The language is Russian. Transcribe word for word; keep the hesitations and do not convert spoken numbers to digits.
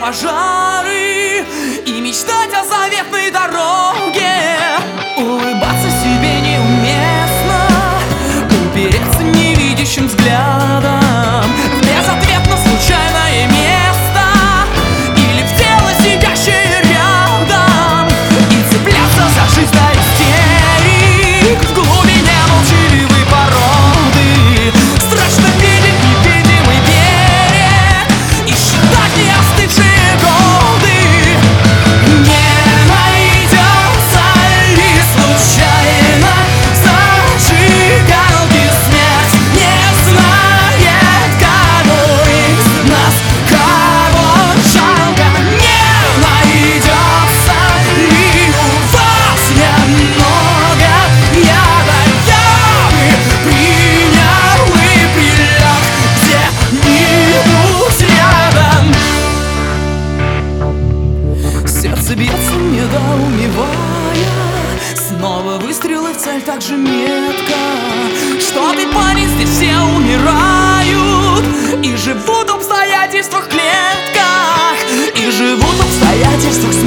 пожары и мечтать о заветной дороге. Улыбаться себе неуместно, упереться невидящим взглядом в безответно случайное место или в тело, сидящее рядом, и цепляться за жизнь до истерик в глубине молчаливой породы. Страшно видеть невидимый берег и считать не остывшие годы. Не найдется ли случайно зажигалки смерть? Не знает, кого из нас кого жалко. Не найдется ли у вас немного яда? Я бы принял и прилег где-нибудь рядом. Сердце бьется, недоумевая, снова выстрелы в цель так же метко. Что ты, парень, здесь все умирают и живут в обстоятельствах клетках, и живут в обстоятельствах